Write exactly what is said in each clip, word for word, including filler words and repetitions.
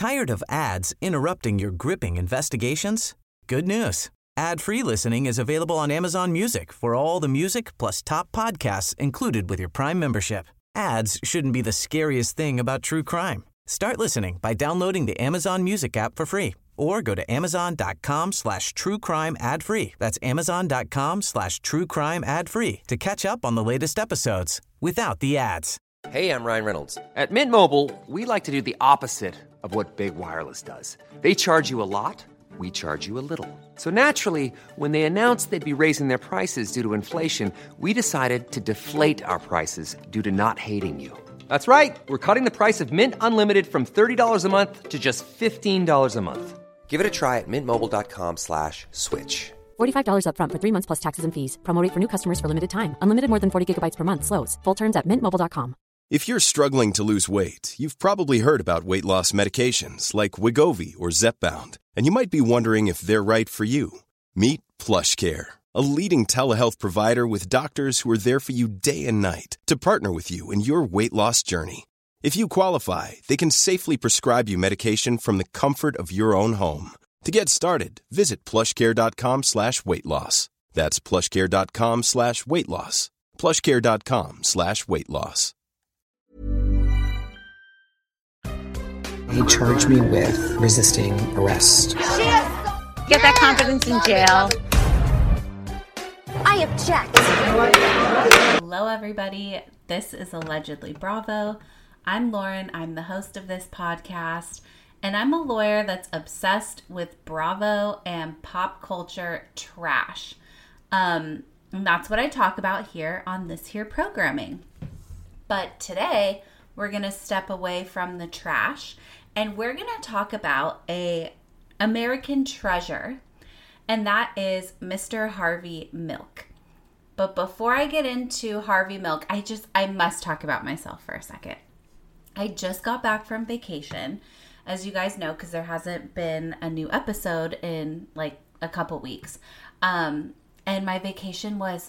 Tired of ads interrupting your gripping investigations? Good news. Ad-free listening is available on Amazon Music for all the music plus top podcasts included with your Prime membership. Ads shouldn't be the scariest thing about true crime. Start listening by downloading the Amazon Music app for free or go to amazon.com slash true crime ad free. That's amazon.com slash true crime ad free to catch up on the latest episodes without the ads. Hey, I'm Ryan Reynolds. At Mint Mobile, we like to do the opposite of what Big Wireless does. They charge you a lot. We charge you a little. So naturally, when they announced they'd be raising their prices due to inflation, we decided to deflate our prices due to not hating you. That's right. We're cutting the price of Mint Unlimited from thirty dollars a month to just fifteen dollars a month. Give it a try at mintmobile.com slash switch. forty-five dollars up front for three months plus taxes and fees. Promo rate for new customers for limited time. Unlimited more than forty gigabytes per month slows. Full terms at mint mobile dot com. If you're struggling to lose weight, you've probably heard about weight loss medications like Wegovy or Zepbound, and you might be wondering if they're right for you. Meet PlushCare, a leading telehealth provider with doctors who are there for you day and night to partner with you in your weight loss journey. If you qualify, they can safely prescribe you medication from the comfort of your own home. To get started, visit plushcare.com slash weight loss. That's plushcare.com slash weight loss. plushcare.com slash weight loss. He charged me with resisting arrest. Get that confidence in jail. I object. Hello, everybody. This is Allegedly Bravo. I'm Lauren. I'm the host of this podcast, and I'm a lawyer that's obsessed with Bravo and pop culture trash. Um, and that's what I talk about here on this here programming. But today, we're going to step away from the trash, and we're going to talk about a American treasure, and that is Mister Harvey Milk. But before I get into Harvey Milk, I just, I must talk about myself for a second. I just got back from vacation, as you guys know, because there hasn't been a new episode in like a couple weeks. Um, and my vacation was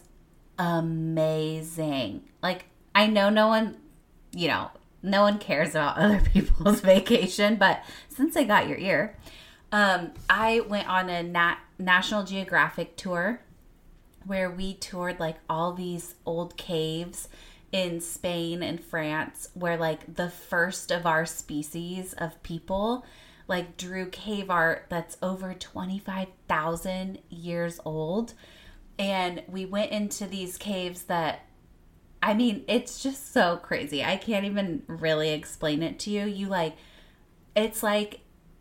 amazing. Like, I know no one, you know, no one cares about other people's vacation, but since I got your ear, um, I went on a Nat- National Geographic tour where we toured like all these old caves in Spain and France where like the first of our species of people like drew cave art that's over twenty-five thousand years old. And we went into these caves that, I mean, it's just so crazy. I can't even really explain it to you. You like, it's like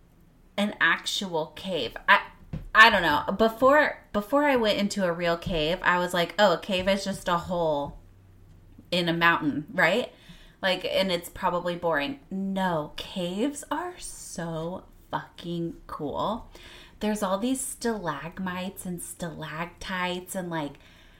an actual cave. I I don't know. Before before I went into a real cave, I was like, oh, a cave is just a hole in a mountain, right? Like, and it's probably boring. No, caves are so fucking cool. There's all these stalagmites and stalactites and like,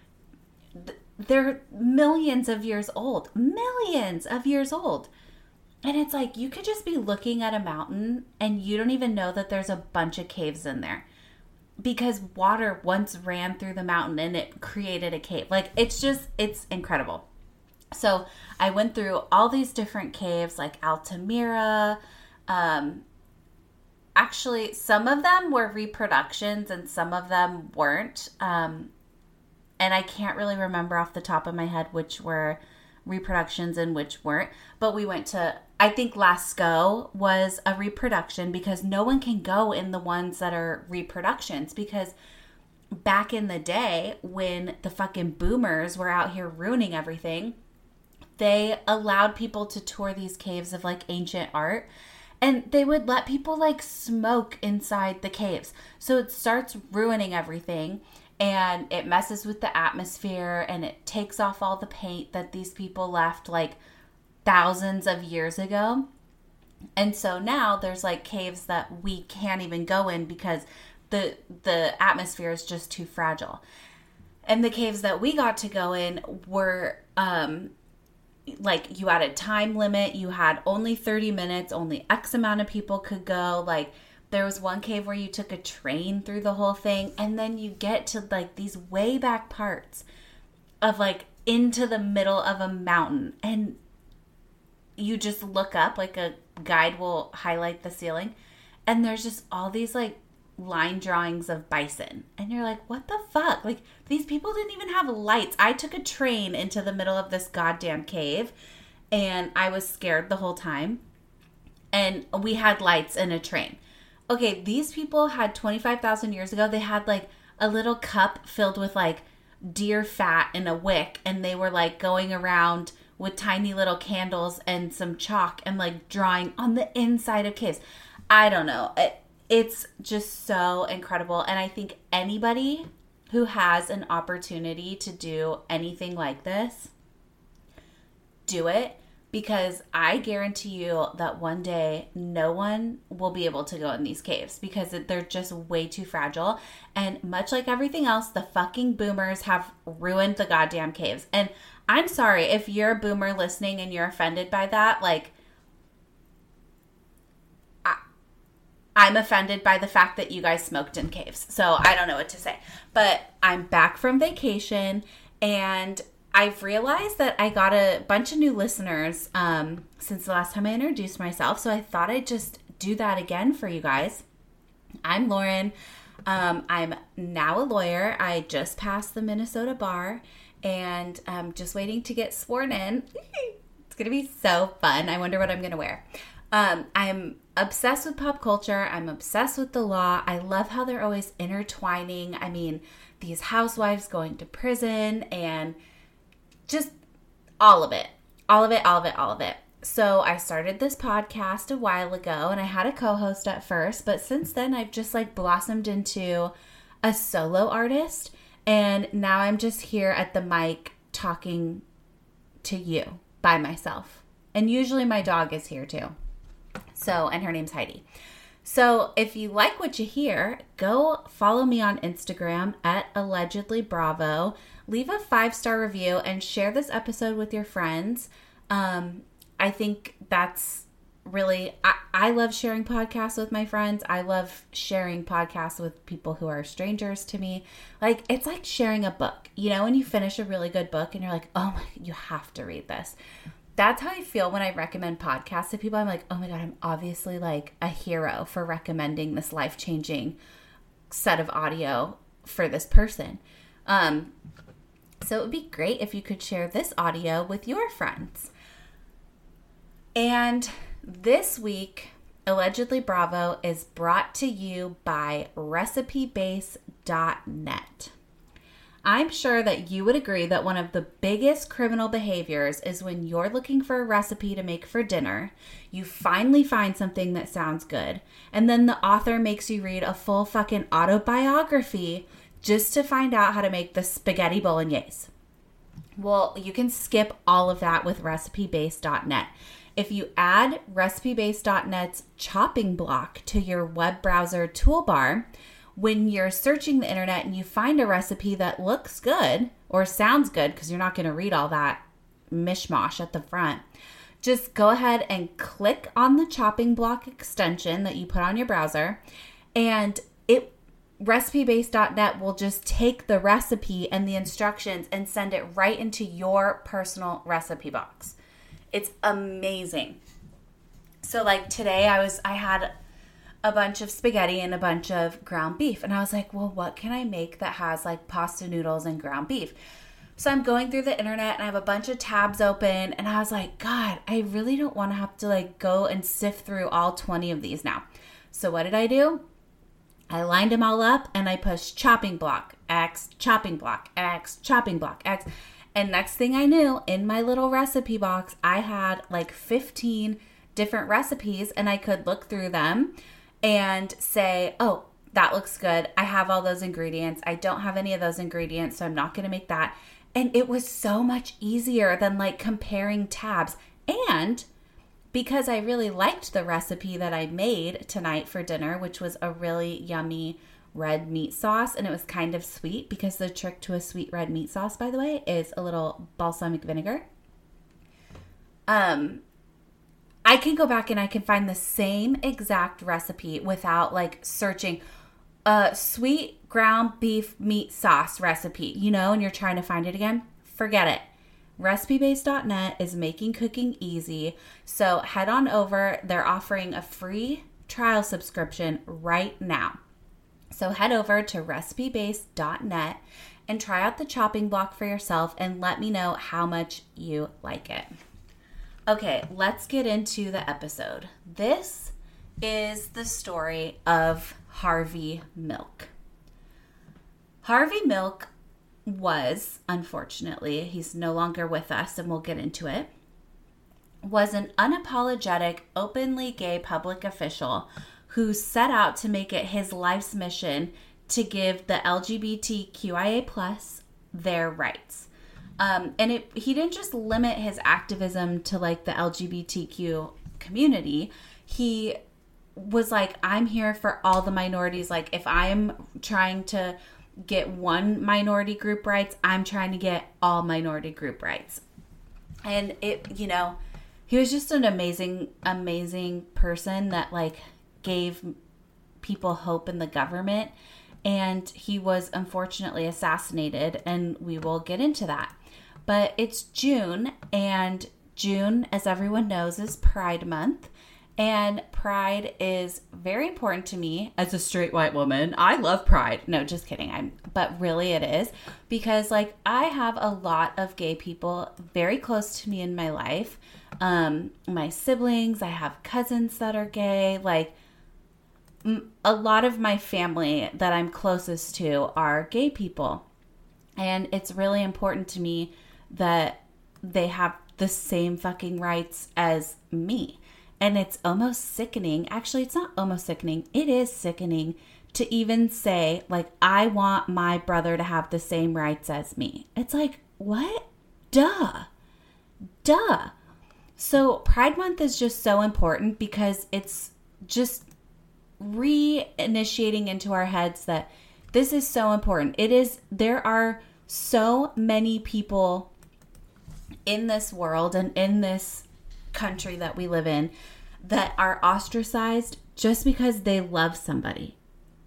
th- they're millions of years old. Millions of years old. And it's like, you could just be looking at a mountain and you don't even know that there's a bunch of caves in there. Because water once ran through the mountain and it created a cave. Like, it's just, it's incredible. So I went through all these different caves, like Altamira. Um, actually, some of them were reproductions and some of them weren't. Um, and I can't really remember off the top of my head which were reproductions and which weren't. But we went to, I think Lascaux was a reproduction because no one can go in the ones that are reproductions because back in the day when the fucking boomers were out here ruining everything, they allowed people to tour these caves of like ancient art and they would let people like smoke inside the caves. So it starts ruining everything. And it messes with the atmosphere and it takes off all the paint that these people left like thousands of years ago. And so now there's like caves that we can't even go in because the the atmosphere is just too fragile. And the caves that we got to go in were um like you had a time limit. You had only thirty minutes, only X amount of people could go. Like there was one cave where you took a train through the whole thing, and then you get to like these way back parts of like into the middle of a mountain, and you just look up, like a guide will highlight the ceiling, and there's just all these like line drawings of bison. And you're like, what the fuck? Like, these people didn't even have lights. I took a train into the middle of this goddamn cave, and I was scared the whole time. And we had lights in a train. Okay, these people had twenty-five thousand years ago, they had like a little cup filled with like deer fat in a wick, and they were like going around with tiny little candles and some chalk and like drawing on the inside of caves. I don't know. It, it's just so incredible. And I think anybody who has an opportunity to do anything like this, do it. Because I guarantee you that one day no one will be able to go in these caves because they're just way too fragile. And much like everything else, the fucking boomers have ruined the goddamn caves. And I'm sorry if you're a boomer listening and you're offended by that. Like, I, I'm offended by the fact that you guys smoked in caves. So I don't know what to say. But I'm back from vacation, and I've realized that I got a bunch of new listeners um, since the last time I introduced myself, so I thought I'd just do that again for you guys. I'm Lauren. Um, I'm now a lawyer. I just passed the Minnesota bar, and I'm just waiting to get sworn in. It's going to be so fun. I wonder what I'm going to wear. Um, I'm obsessed with pop culture. I'm obsessed with the law. I love how they're always intertwining. I mean, these housewives going to prison and just all of it, all of it, all of it, all of it. So I started this podcast a while ago, and I had a co-host at first, but since then I've just like blossomed into a solo artist, and now I'm just here at the mic talking to you by myself. And usually my dog is here too. So, and her name's Heidi. So if you like what you hear, go follow me on Instagram at Allegedly Bravo. Leave a five-star review and share this episode with your friends. Um, I think that's really, I, I love sharing podcasts with my friends. I love sharing podcasts with people who are strangers to me. Like, it's like sharing a book. You know, when you finish a really good book and you're like, oh my, you have to read this. That's how I feel when I recommend podcasts to people. I'm like, oh my God, I'm obviously like a hero for recommending this life-changing set of audio for this person. Um, so it would be great if you could share this audio with your friends. And this week, Allegedly Bravo is brought to you by recipe base dot net. I'm sure that you would agree that one of the biggest criminal behaviors is when you're looking for a recipe to make for dinner, you finally find something that sounds good, and then the author makes you read a full fucking autobiography just to find out how to make the spaghetti bolognese. Well, you can skip all of that with recipe base dot net. If you add recipe base dot net's chopping block to your web browser toolbar, when you're searching the internet and you find a recipe that looks good or sounds good, because you're not going to read all that mishmash at the front, just go ahead and click on the chopping block extension that you put on your browser, and it recipe base dot net will just take the recipe and the instructions and send it right into your personal recipe box. It's amazing. So like today I was I had a bunch of spaghetti and a bunch of ground beef. And I was like, well, what can I make that has like pasta noodles and ground beef? So I'm going through the internet and I have a bunch of tabs open. And I was like, God, I really don't want to have to like go and sift through all twenty of these now. So what did I do? I lined them all up and I pushed chopping block, X, chopping block, X, chopping block, X. And next thing I knew, in my little recipe box, I had like fifteen different recipes, and I could look through them and say, oh, that looks good. I have all those ingredients. I don't have any of those ingredients, so I'm not going to make that. And it was so much easier than like comparing tabs. And because I really liked the recipe that I made tonight for dinner, which was a really yummy red meat sauce, and it was kind of sweet, because the trick to a sweet red meat sauce, by the way, is a little balsamic vinegar. Um, I can go back and I can find the same exact recipe without like searching a sweet ground beef meat sauce recipe, you know, and you're trying to find it again. Forget it. recipe base dot net is making cooking easy. So head on over. They're offering a free trial subscription right now. So head over to recipe base dot net and try out the chopping block for yourself and let me know how much you like it. Okay, let's get into the episode. This is the story of Harvey Milk. Harvey Milk was, unfortunately, he's no longer with us and we'll get into it, was an unapologetic, openly gay public official who set out to make it his life's mission to give the L G B T Q I A plus their rights. Um, and it, he didn't just limit his activism to like the L G B T Q community. He was like, I'm here for all the minorities. Like if I'm trying to get one minority group rights, I'm trying to get all minority group rights. And it, you know, he was just an amazing, amazing person that like gave people hope in the government. And he was unfortunately assassinated, and we will get into that. But it's June, and June, as everyone knows, is Pride Month. And Pride is very important to me as a straight white woman. I love Pride. No, just kidding. I'm, but really it is, because like I have a lot of gay people very close to me in my life. Um, my siblings, I have cousins that are gay. Like m- a lot of my family that I'm closest to are gay people. And it's really important to me that they have the same fucking rights as me. And it's almost sickening. Actually, it's not almost sickening. It is sickening to even say, like, I want my brother to have the same rights as me. It's like, what? Duh. Duh. So Pride Month is just so important because it's just reinitiating into our heads that this is so important. It is, there are so many people in this world and in this country that we live in that are ostracized just because they love somebody.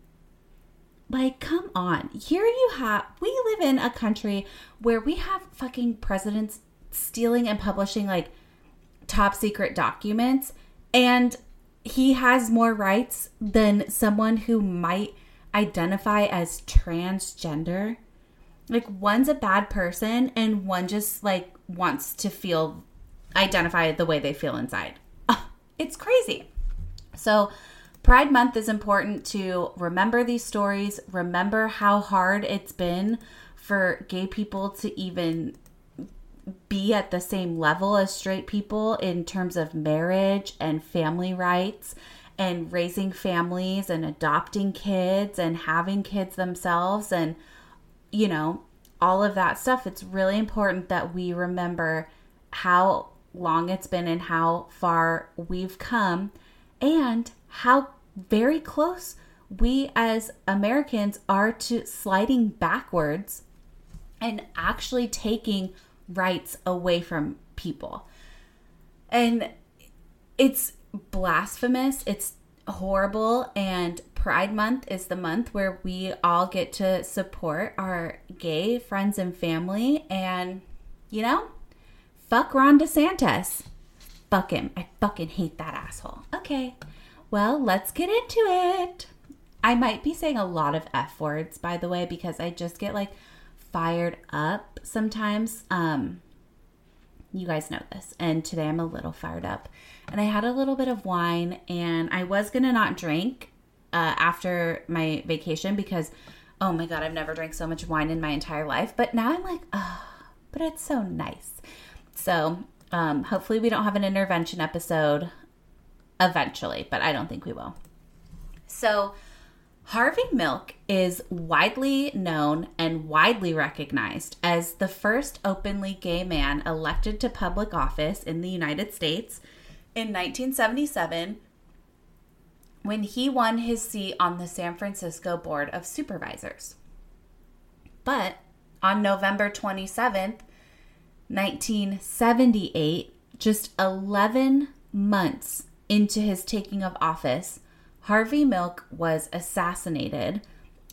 Like, come on. Here you have, we live in a country where we have fucking presidents stealing and publishing like top secret documents, and he has more rights than someone who might identify as transgender. Like, one's a bad person and one just like wants to feel identify the way they feel inside. It's crazy. So Pride Month is important to remember these stories, remember how hard it's been for gay people to even be at the same level as straight people in terms of marriage and family rights and raising families and adopting kids and having kids themselves and, you know, all of that stuff. It's really important that we remember how long it's been and how far we've come and how very close we as Americans are to sliding backwards and actually taking rights away from people. And it's blasphemous. It's horrible. And Pride Month is the month where we all get to support our gay friends and family. And, you know, fuck Ron DeSantis. Fuck him. I fucking hate that asshole. Okay, well, let's get into it. I might be saying a lot of F words, by the way, because I just get like fired up sometimes. Um, you guys know this. And today I'm a little fired up. And I had a little bit of wine, and I was going to not drink uh, after my vacation because, oh my God, I've never drank so much wine in my entire life. But now I'm like, oh, but it's so nice. So um, hopefully we don't have an intervention episode eventually, but I don't think we will. So Harvey Milk is widely known and widely recognized as the first openly gay man elected to public office in the United States in nineteen seventy-seven when he won his seat on the San Francisco Board of Supervisors. But on November twenty-seventh, nineteen seventy-eight, just eleven months into his taking of office, Harvey Milk was assassinated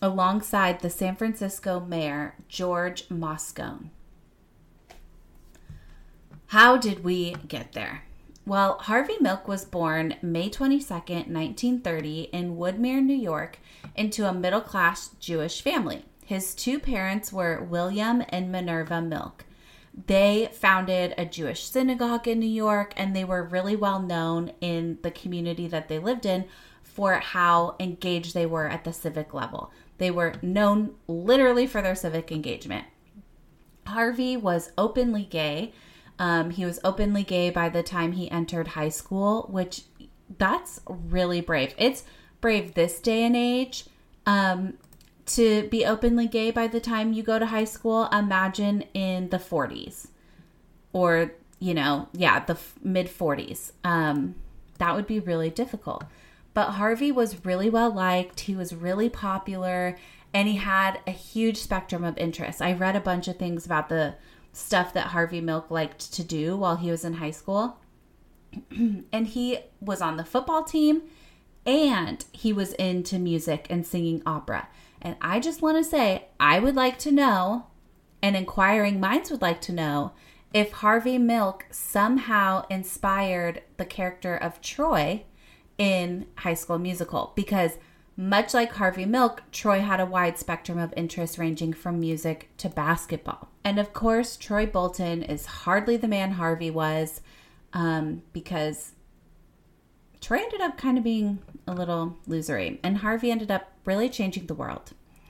alongside the San Francisco mayor, George Moscone. How did we get there? Well, Harvey Milk was born May twenty-second, nineteen thirty in Woodmere, New York, into a middle-class Jewish family. His two parents were William and Minerva Milk. They founded a Jewish synagogue in New York, and they were really well known in the community that they lived in for how engaged they were at the civic level. They were known literally for their civic engagement. Harvey was openly gay. Um, he was openly gay by the time he entered high school, which that's really brave. It's brave this day and age. Um, to be openly gay by the time you go to high school. Imagine in the forties or, you know, yeah, the f- mid forties. Um, that would be really difficult. But Harvey was really well liked. He was really popular, and he had a huge spectrum of interests. I read a bunch of things about the stuff that Harvey Milk liked to do while he was in high school. And he was on the football team, and he was into music and singing opera. And I just want to say, I would like to know, and inquiring minds would like to know, if Harvey Milk somehow inspired the character of Troy in High School Musical. Because much like Harvey Milk, Troy had a wide spectrum of interests ranging from music to basketball. And of course, Troy Bolton is hardly the man Harvey was, um, because Troy ended up kind of being a little losery, and Harvey ended up really changing the world.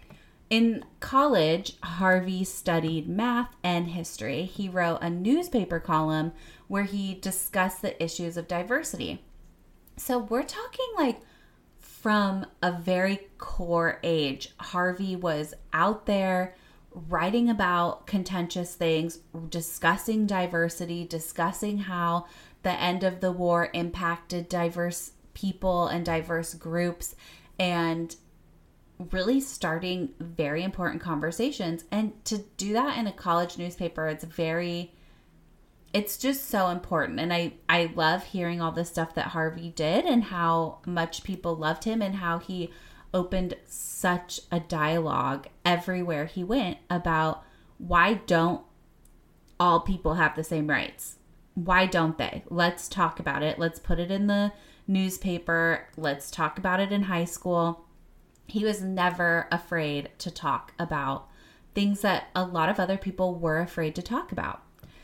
In college, Harvey studied math and history. He wrote a newspaper column where he discussed the issues of diversity. So we're talking like from a very core age. Harvey was out there writing about contentious things, discussing diversity, discussing how the end of the war impacted diverse people and diverse groups, and really starting very important conversations. And to do that in a college newspaper, it's very, it's just so important. And I, I love hearing all the stuff that Harvey did and how much people loved him and how he opened such a dialogue everywhere he went about why don't all people have the same rights? Why don't they? Let's talk about it. Let's put it in the newspaper. Let's talk about it in high school. He was never afraid to talk about things that a lot of other people were afraid to talk about.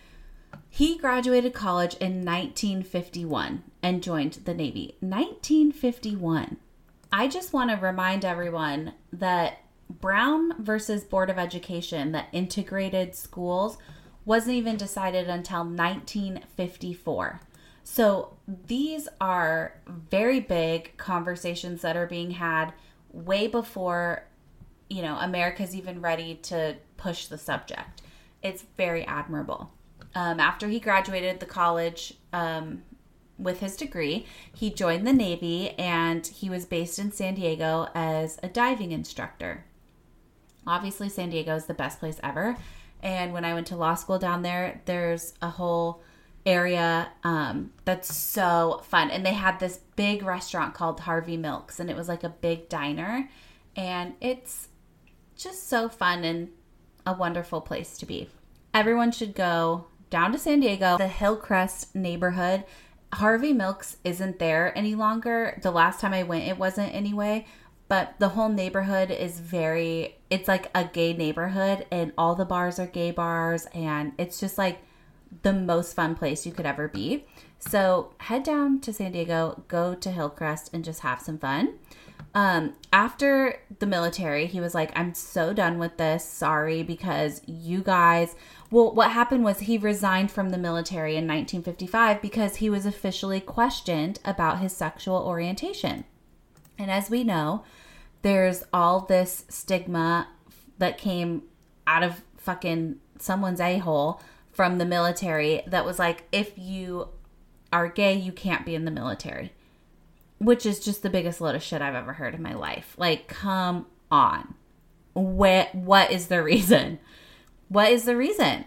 He graduated college in nineteen fifty-one and joined the Navy. nineteen fifty-one. I just want to remind everyone that Brown versus Board of Education, that integrated schools, wasn't even decided until nineteen fifty-four. So these are very big conversations that are being had way before, you know, America's even ready to push the subject. It's very admirable. Um, after he graduated the college um, with his degree, he joined the Navy, and he was based in San Diego as a diving instructor. Obviously, San Diego is the best place ever. And when I went to law school down there, there's a whole area um, that's so fun. And they had this big restaurant called Harvey Milk's, and it was like a big diner. And it's just so fun and a wonderful place to be. Everyone should go down to San Diego, the Hillcrest neighborhood. Harvey Milk's isn't there any longer. The last time I went, it wasn't anyway. But the whole neighborhood is very, it's like a gay neighborhood, and all the bars are gay bars, and it's just like the most fun place you could ever be. So head down to San Diego, go to Hillcrest, and just have some fun. Um, after the military, he was like, I'm so done with this. Sorry, because you guys, well, what happened was he resigned from the military in nineteen fifty-five because he was officially questioned about his sexual orientation. And as we know, there's all this stigma that came out of fucking someone's a-hole from the military that was like, if you are gay, you can't be in the military. Which is just the biggest load of shit I've ever heard in my life. Like, come on. What, what is the reason? What is the reason?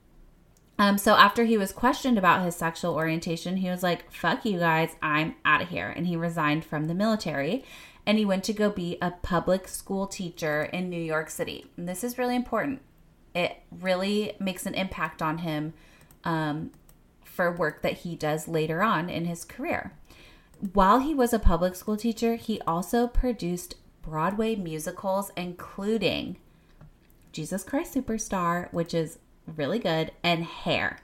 Um, so after he was questioned about his sexual orientation, he was like, fuck you guys, I'm out of here. And he resigned from the military, and he went to go be a public school teacher in New York City. And this is really important. It really makes an impact on him um, for work that he does later on in his career. While he was a public school teacher, he also produced Broadway musicals, including Jesus Christ Superstar, which is really good, and Hair.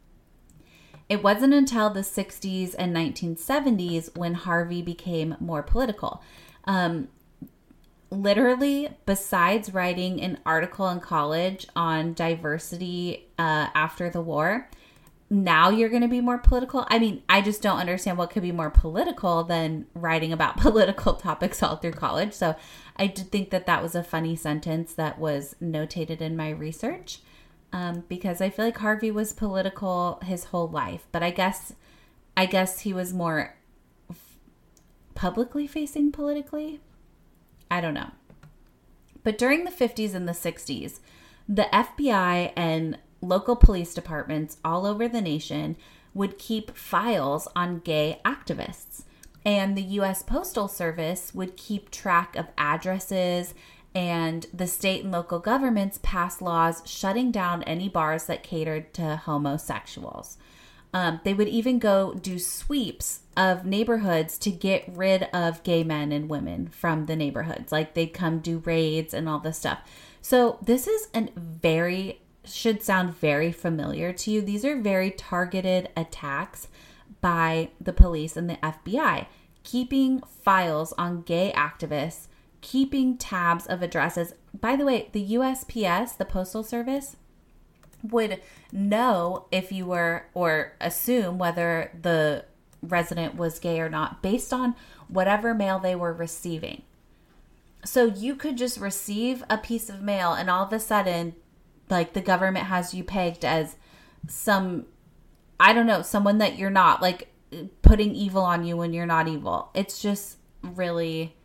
It wasn't until the sixties and nineteen seventies when Harvey became more political. Um, literally, besides writing an article in college on diversity uh, after the war, now you're going to be more political. I mean, I just don't understand what could be more political than writing about political topics all through college. So I did think that that was a funny sentence that was notated in my research. Um, because I feel like Harvey was political his whole life, but I guess, I guess he was more f- publicly facing politically. I don't know. But during the fifties and the sixties, the F B I and local police departments all over the nation would keep files on gay activists, and the U S Postal Service would keep track of addresses, and the state and local governments passed laws shutting down any bars that catered to homosexuals. Um, they would even go do sweeps of neighborhoods to get rid of gay men and women from the neighborhoods. Like they'd come do raids and all this stuff. So this is a very, should sound very familiar to you. These are very targeted attacks by the police and the F B I, keeping files on gay activists, keeping tabs of addresses. By the way, the U S P S, the Postal Service, would know if you were, or assume whether the resident was gay or not based on whatever mail they were receiving. So you could just receive a piece of mail and all of a sudden, like the government has you pegged as some, I don't know, someone that you're not, like putting evil on you when you're not evil. It's just really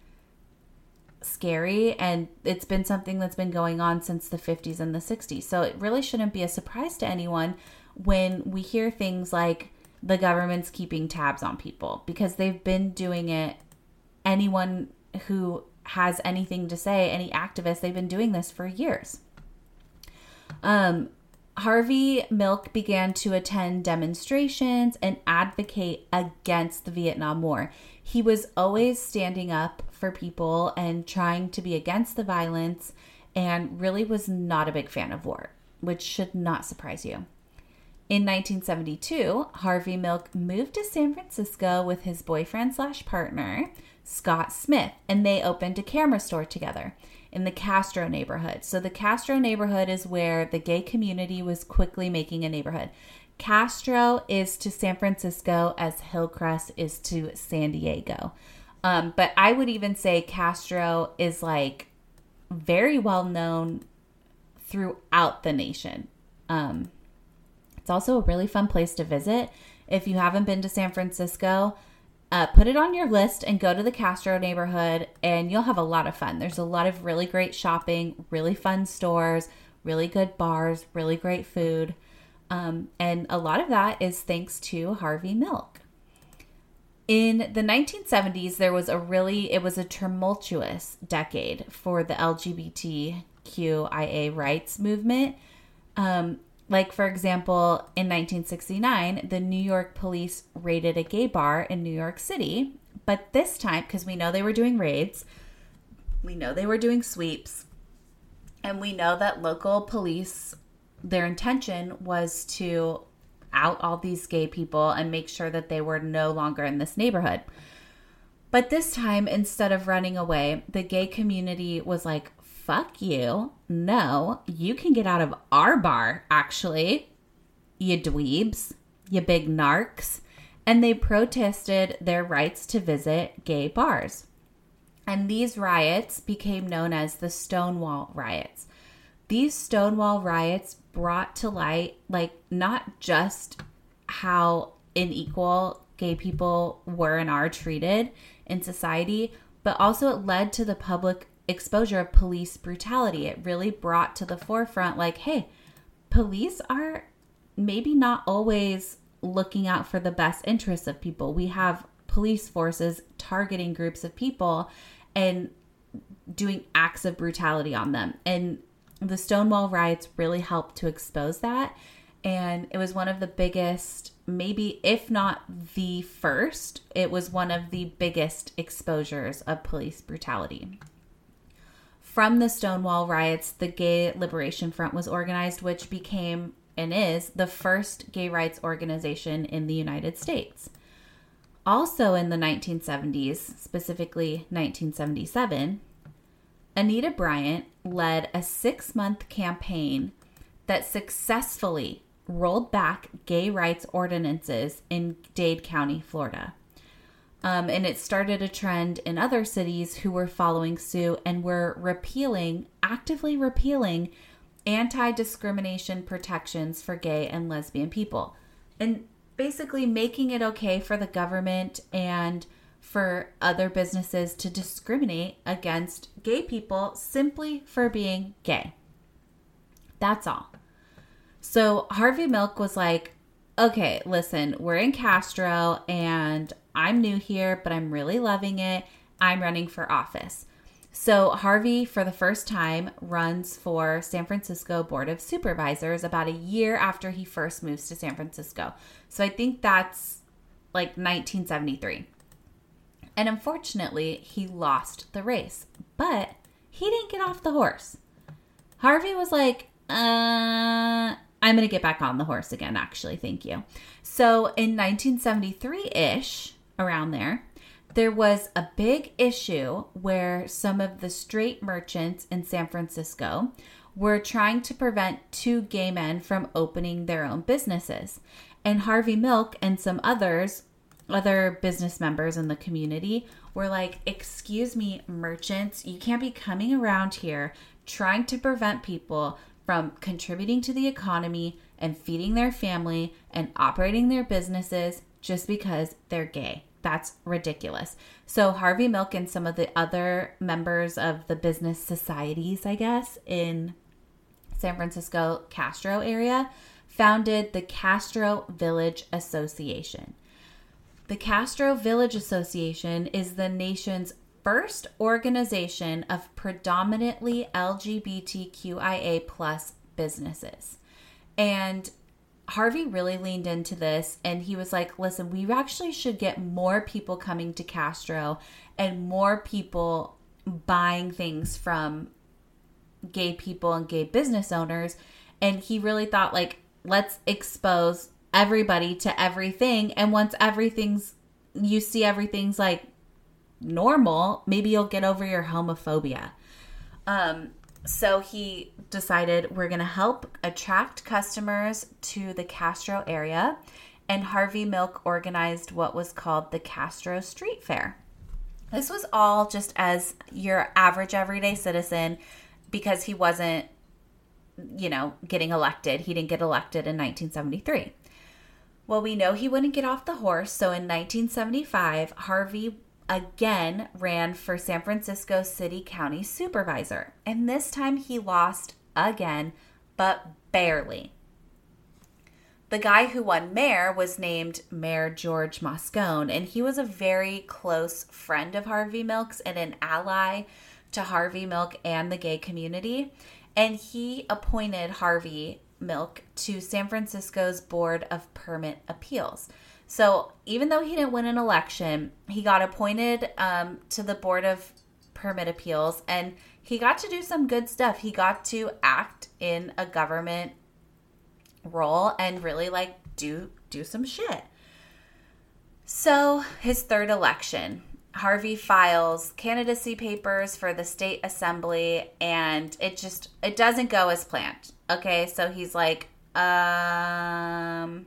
scary, and it's been something that's been going on since the fifties and the sixties. So it really shouldn't be a surprise to anyone when we hear things like the government's keeping tabs on people, because they've been doing it. Anyone who has anything to say, any activist, they've been doing this for years. Um, Harvey Milk began to attend demonstrations and advocate against the Vietnam War. He was always standing up for people and trying to be against the violence, and really was not a big fan of war, which should not surprise you. In nineteen seventy-two, Harvey Milk moved to San Francisco with his boyfriend slash partner, Scott Smith, and they opened a camera store together in the Castro neighborhood. So the Castro neighborhood is where the gay community was quickly making a neighborhood. Castro is to San Francisco as Hillcrest is to San Diego. Um, but I would even say Castro is like very well known throughout the nation. Um, it's also a really fun place to visit. If you haven't been to San Francisco, Uh, put it on your list and go to the Castro neighborhood, and you'll have a lot of fun. There's a lot of really great shopping, really fun stores, really good bars, really great food. Um, and a lot of that is thanks to Harvey Milk. In the nineteen seventies, there was a really, it was a tumultuous decade for the L G B T Q I A rights movement. Um, Like, for example, in nineteen sixty-nine, the New York police raided a gay bar in New York City. But this time, because we know they were doing raids, we know they were doing sweeps, and we know that local police, their intention was to out all these gay people and make sure that they were no longer in this neighborhood. But this time, instead of running away, the gay community was like, fuck you. No, you can get out of our bar, actually, you dweebs, you big narcs. And they protested their rights to visit gay bars. And these riots became known as the Stonewall Riots. These Stonewall Riots brought to light, like, not just how unequal gay people were and are treated in society, but also it led to the public exposure of police brutality. It really brought to the forefront, like, hey, police are maybe not always looking out for the best interests of people. We have police forces targeting groups of people and doing acts of brutality on them. And the Stonewall riots really helped to expose that. And it was one of the biggest, maybe if not the first, it was one of the biggest exposures of police brutality. From the Stonewall riots, the Gay Liberation Front was organized, which became and is the first gay rights organization in the United States. Also in the nineteen seventies, specifically nineteen seventy-seven, Anita Bryant led a six-month campaign that successfully rolled back gay rights ordinances in Dade County, Florida. Um, and it started a trend in other cities who were following suit and were repealing, actively repealing anti-discrimination protections for gay and lesbian people. And basically making it okay for the government and for other businesses to discriminate against gay people simply for being gay. That's all. So Harvey Milk was like, okay, listen, we're in Castro and I'm new here, but I'm really loving it. I'm running for office. So Harvey, for the first time, runs for San Francisco Board of Supervisors about a year after he first moves to San Francisco. So I think that's like nineteen seventy-three. And unfortunately, he lost the race, but he didn't get off the horse. Harvey was like, uh... I'm going to get back on the horse again, actually. Thank you. So in nineteen seventy-three-ish, around there, there was a big issue where some of the straight merchants in San Francisco were trying to prevent two gay men from opening their own businesses. And Harvey Milk and some others, other business members in the community, were like, excuse me, merchants, you can't be coming around here trying to prevent people from contributing to the economy and feeding their family and operating their businesses just because they're gay. That's ridiculous. So Harvey Milk and some of the other members of the business societies, I guess, in San Francisco, Castro area, founded the Castro Village Association. The Castro Village Association is the nation's first organization of predominantly L G B T Q I A plus businesses. And Harvey really leaned into this and he was like, listen, we actually should get more people coming to Castro and more people buying things from gay people and gay business owners. And he really thought, like, let's expose everybody to everything. And once everything's, you see everything's like normal, maybe you'll get over your homophobia. Um, so he decided we're going to help attract customers to the Castro area, and Harvey Milk organized what was called the Castro Street Fair. This was all just as your average everyday citizen because he wasn't, you know, getting elected. He didn't get elected in nineteen seventy-three. Well, we know he wouldn't get off the horse, so in nineteen seventy-five, Harvey again ran for San Francisco City County Supervisor. And this time he lost again, but barely. The guy who won mayor was named Mayor George Moscone, and he was a very close friend of Harvey Milk's and an ally to Harvey Milk and the gay community. And he appointed Harvey Milk to San Francisco's Board of Permit Appeals. So even though he didn't win an election, he got appointed um, to the Board of Permit Appeals, and he got to do some good stuff. He got to act in a government role and really like do do some shit. So his third election, Harvey files candidacy papers for the state assembly, and it just it doesn't go as planned. Okay, so he's like, um.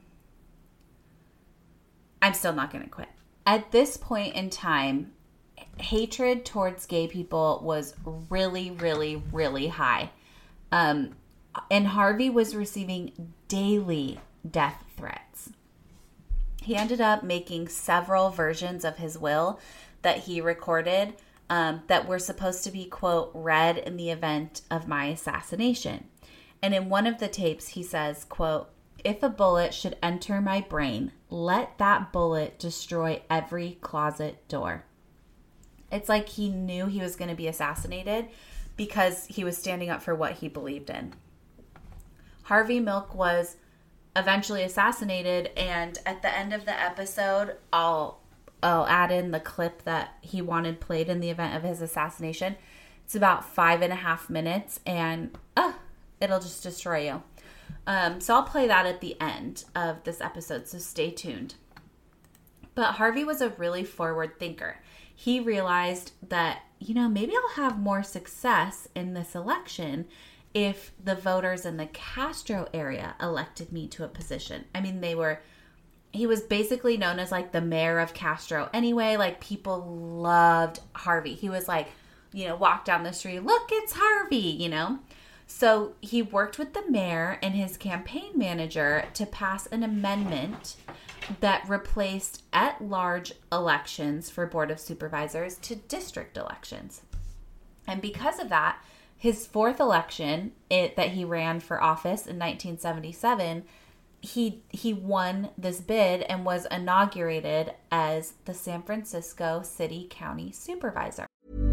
I'm still not going to quit. At this point in time, hatred towards gay people was really, really, really high. Um, and Harvey was receiving daily death threats. He ended up making several versions of his will that he recorded um, that were supposed to be, quote, read in the event of my assassination. And in one of the tapes, he says, quote, if a bullet should enter my brain, let that bullet destroy every closet door. It's like he knew he was going to be assassinated because he was standing up for what he believed in. Harvey Milk was eventually assassinated. And at the end of the episode, I'll I'll add in the clip that he wanted played in the event of his assassination. It's about five and a half minutes, and uh, it'll just destroy you. Um, so I'll play that at the end of this episode, so stay tuned. But Harvey was a really forward thinker. He realized that, you know, maybe I'll have more success in this election if the voters in the Castro area elected me to a position. I mean, they were, he was basically known as like the mayor of Castro anyway. Like, people loved Harvey. He was like, you know, walk down the street, look, it's Harvey, you know. So he worked with the mayor and his campaign manager to pass an amendment that replaced at-large elections for Board of Supervisors to district elections. And because of that, his fourth election it, that he ran for office in nineteen seventy-seven, he he won this bid and was inaugurated as the San Francisco City County Supervisor.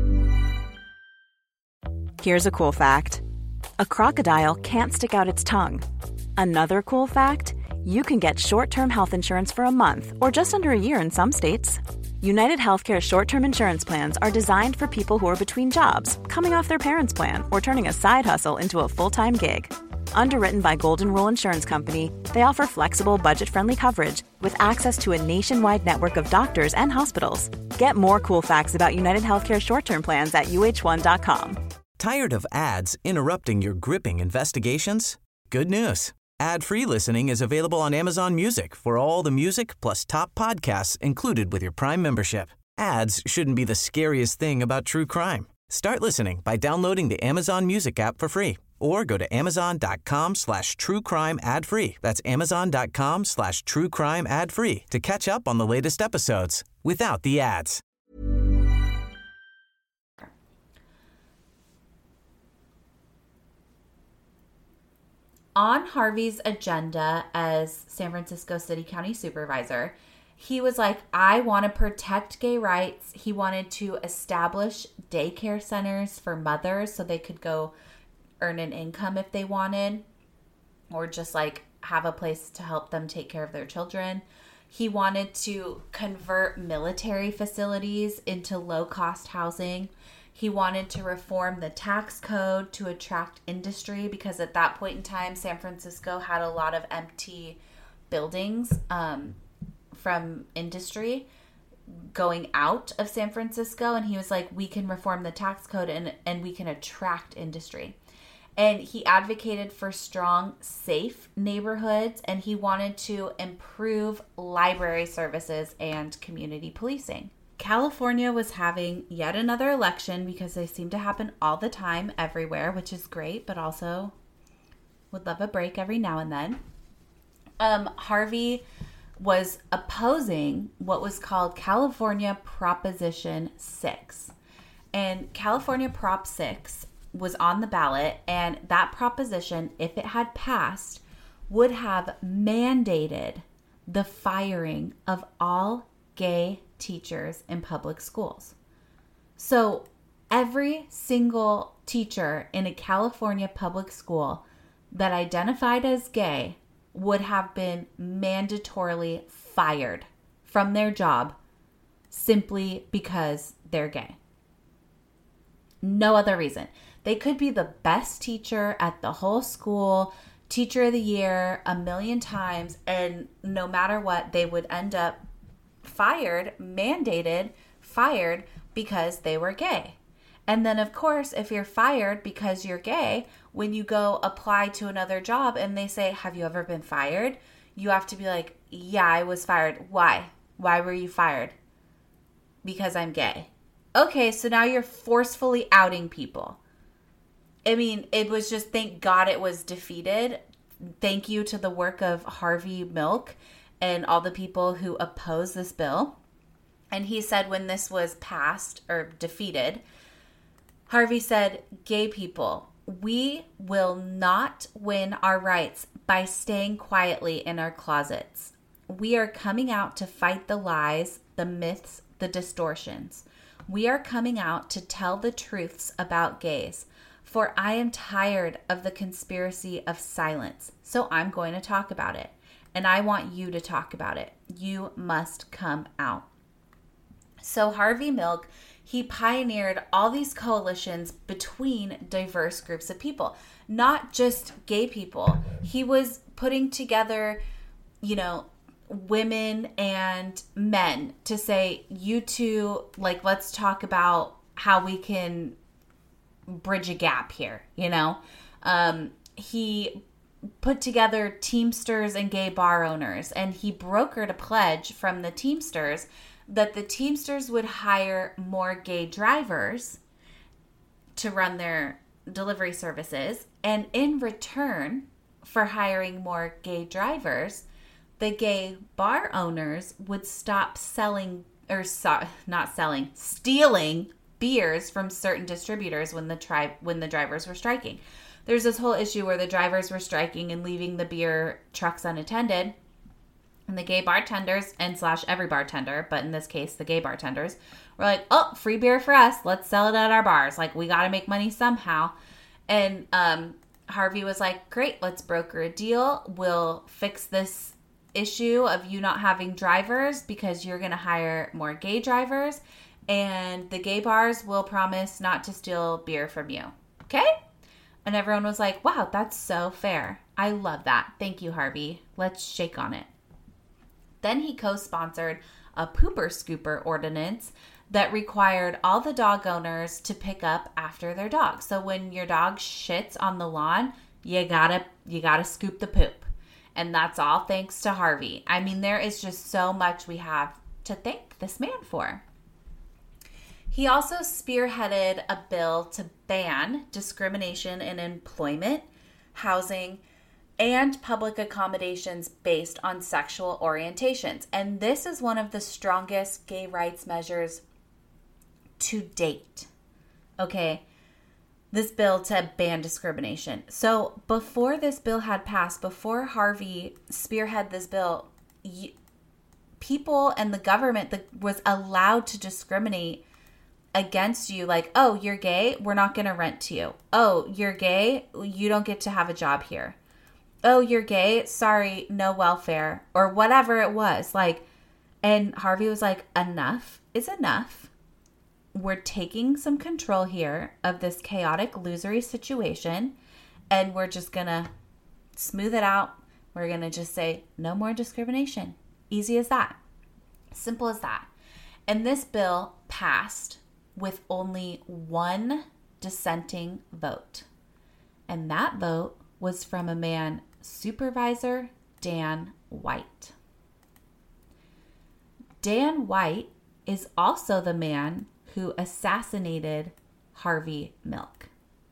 Here's a cool fact. A crocodile can't stick out its tongue. Another cool fact, you can get short-term health insurance for a month or just under a year in some states. United Healthcare short-term insurance plans are designed for people who are between jobs, coming off their parents' plan, or turning a side hustle into a full-time gig. Underwritten by Golden Rule Insurance Company, they offer flexible, budget-friendly coverage with access to a nationwide network of doctors and hospitals. Get more cool facts about United Healthcare short-term plans at U H one dot com. Tired of ads interrupting your gripping investigations? Good news. Ad-free listening is available on Amazon Music for all the music plus top podcasts included with your Prime membership. Ads shouldn't be the scariest thing about true crime. Start listening by downloading the Amazon Music app for free or go to amazon.com slash true crime ad free. That's amazon.com slash true crime ad free to catch up on the latest episodes without the ads. On Harvey's agenda as San Francisco City County Supervisor, he was like, I want to protect gay rights. He wanted to establish daycare centers for mothers so they could go earn an income if they wanted, or just like have a place to help them take care of their children. He wanted to convert military facilities into low-cost housing. He wanted to reform the tax code to attract industry because at that point in time, San Francisco had a lot of empty buildings um, from industry going out of San Francisco. And he was like, we can reform the tax code and, and we can attract industry. And he advocated for strong, safe neighborhoods, and he wanted to improve library services and community policing. California was having yet another election because they seem to happen all the time everywhere, which is great, but also would love a break every now and then. Um, Harvey was opposing what was called California Proposition six. And California Prop six was on the ballot, and that proposition, if it had passed, would have mandated the firing of all gay teachers in public schools. So every single teacher in a California public school that identified as gay would have been mandatorily fired from their job simply because they're gay. No other reason. They could be the best teacher at the whole school, teacher of the year a million times, and no matter what, they would end up fired, mandated, fired because they were gay. And then, of course, if you're fired because you're gay, when you go apply to another job and they say, have you ever been fired? You have to be like, yeah, I was fired. Why? Why were you fired? Because I'm gay. Okay, so now you're forcefully outing people. I mean, it was just, thank God it was defeated. Thank you to the work of Harvey Milk and all the people who opposed this bill. And he said when this was passed or defeated, Harvey said, gay people, we will not win our rights by staying quietly in our closets. We are coming out to fight the lies, the myths, the distortions. We are coming out to tell the truths about gays. For I am tired of the conspiracy of silence, so I'm going to talk about it. And I want you to talk about it. You must come out. So Harvey Milk, he pioneered all these coalitions between diverse groups of people, not just gay people. He was putting together, you know, women and men to say, you two, like, let's talk about how we can bridge a gap here, you know? Um, he put together Teamsters and gay bar owners, and he brokered a pledge from the Teamsters that the Teamsters would hire more gay drivers to run their delivery services. And in return for hiring more gay drivers, the gay bar owners would stop selling, or so, not selling, stealing beers from certain distributors when the tri- when the drivers were striking. There's this whole issue where the drivers were striking and leaving the beer trucks unattended. And the gay bartenders, and slash every bartender, but in this case, the gay bartenders, were like, oh, free beer for us. Let's sell it at our bars. Like, we got to make money somehow. And um, Harvey was like, great, let's broker a deal. We'll fix this issue of you not having drivers because you're going to hire more gay drivers. And the gay bars will promise not to steal beer from you. Okay? And everyone was like, wow, that's so fair. I love that. Thank you, Harvey. Let's shake on it. Then he co-sponsored a pooper scooper ordinance that required all the dog owners to pick up after their dog. So when your dog shits on the lawn, you gotta you gotta scoop the poop. And that's all thanks to Harvey. I mean, there is just so much we have to thank this man for. He also spearheaded a bill to ban discrimination in employment, housing, and public accommodations based on sexual orientations. And this is one of the strongest gay rights measures to date. Okay, this bill to ban discrimination. So before this bill had passed, before Harvey spearheaded this bill, y- people and the government that was allowed to discriminate against you, like, oh, you're gay, we're not going to rent to you. Oh, you're gay, you don't get to have a job here. Oh, you're gay, sorry, no welfare, or whatever it was. Like, and Harvey was like, enough is enough. We're taking some control here of this chaotic, losery situation, and we're just going to smooth it out. We're going to just say, no more discrimination. Easy as that. Simple as that. And this bill passed with only one dissenting vote. And that vote was from a man, Supervisor Dan White. Dan White is also the man who assassinated Harvey Milk.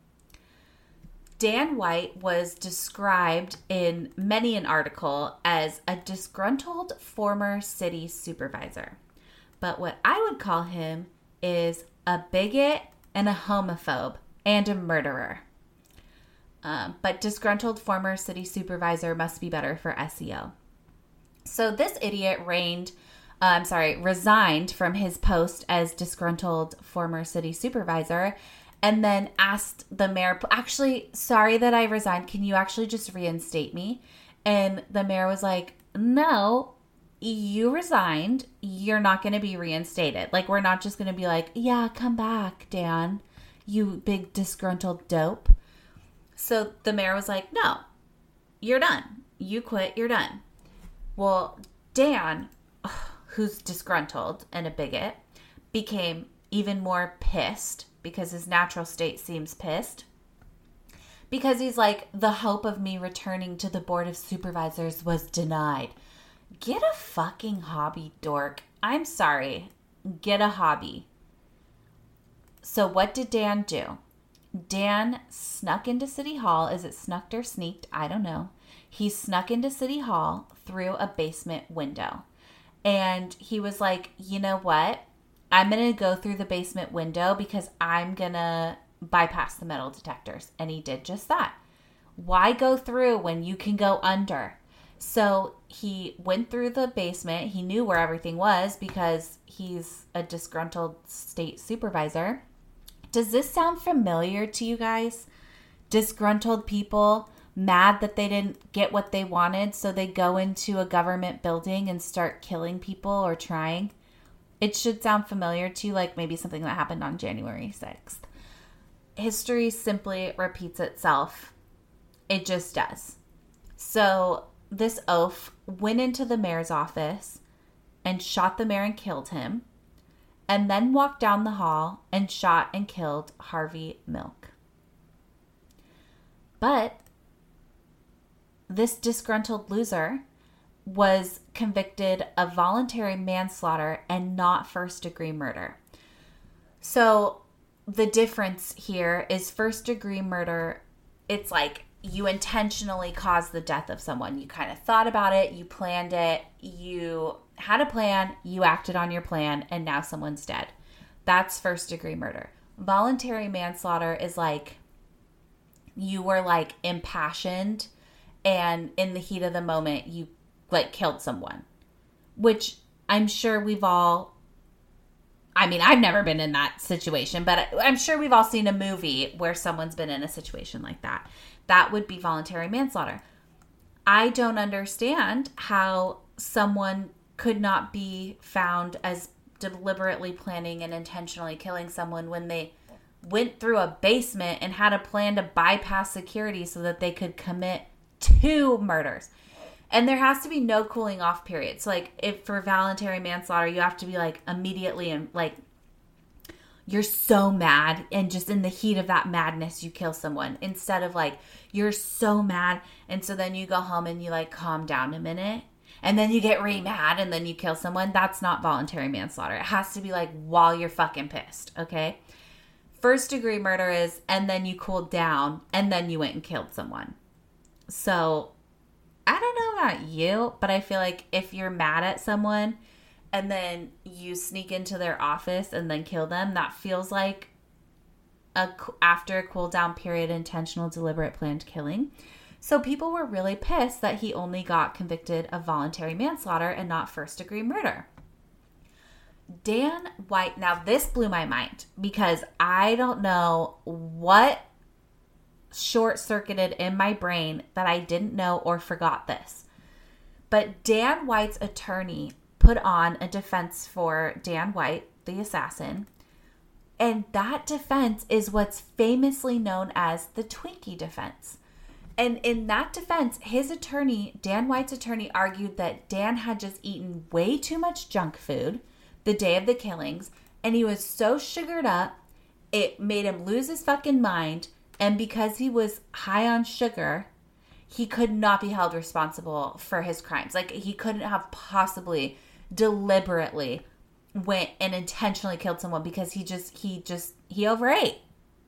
Dan White was described in many an article as a disgruntled former city supervisor. But what I would call him is a bigot and a homophobe and a murderer. Um, but disgruntled former city supervisor must be better for S E O. So this idiot reigned, uh, I'm sorry, resigned from his post as disgruntled former city supervisor, and then asked the mayor, actually, sorry that I resigned. Can you actually just reinstate me? And the mayor was like, no, you resigned. You're not going to be reinstated. Like, we're not just going to be like, yeah, come back, Dan, you big disgruntled dope. So the mayor was like, no, you're done. You quit, you're done. Well, Dan, who's disgruntled and a bigot, became even more pissed because his natural state seems pissed. Because he's like, the hope of me returning to the Board of Supervisors was denied. Get a fucking hobby, dork. I'm sorry. Get a hobby. So what did Dan do? Dan snuck into City Hall. Is it snucked or sneaked? I don't know. He snuck into City Hall through a basement window. And he was like, you know what? I'm going to go through the basement window because I'm going to bypass the metal detectors. And he did just that. Why go through when you can go under? So he went through the basement. He knew where everything was because he's a disgruntled state supervisor. Does this sound familiar to you guys? Disgruntled people, mad that they didn't get what they wanted, so they go into a government building and start killing people or trying. It should sound familiar to you, like maybe something that happened on January sixth. History simply repeats itself. It just does. So this oaf went into the mayor's office and shot the mayor and killed him, and then walked down the hall and shot and killed Harvey Milk. But this disgruntled loser was convicted of voluntary manslaughter and not first-degree murder. So the difference here is first-degree murder, it's like you intentionally caused the death of someone. You kind of thought about it, you planned it, you had a plan, you acted on your plan, and now someone's dead. That's first-degree murder. Voluntary manslaughter is like you were like impassioned and in the heat of the moment you like killed someone, which I'm sure we've all, I mean, I've never been in that situation, but I'm sure we've all seen a movie where someone's been in a situation like that. That would be voluntary manslaughter. I don't understand how someone could not be found as deliberately planning and intentionally killing someone when they went through a basement and had a plan to bypass security so that they could commit two murders. And there has to be no cooling off period. So like if for voluntary manslaughter, you have to be like immediately and like you're so mad and just in the heat of that madness you kill someone, instead of like you're so mad and so then you go home and you like calm down a minute and then you get re mad and then you kill someone. That's not voluntary manslaughter. It has to be like while you're fucking pissed, okay? First degree murder is, and then you cooled down, and then you went and killed someone. So, I don't know about you, but I feel like if you're mad at someone, and then you sneak into their office and then kill them, that feels like a after a cool down period, intentional, deliberate, planned killing. So people were really pissed that he only got convicted of voluntary manslaughter and not first degree murder. Dan White, now this blew my mind because I don't know what short-circuited in my brain that I didn't know or forgot this. But Dan White's attorney put on a defense for Dan White, the assassin, and that defense is what's famously known as the Twinkie defense. And in that defense, his attorney, Dan White's attorney, argued that Dan had just eaten way too much junk food the day of the killings, and he was so sugared up, it made him lose his fucking mind, and because he was high on sugar, he could not be held responsible for his crimes. Like, he couldn't have possibly deliberately went and intentionally killed someone because he just, he just, he overate.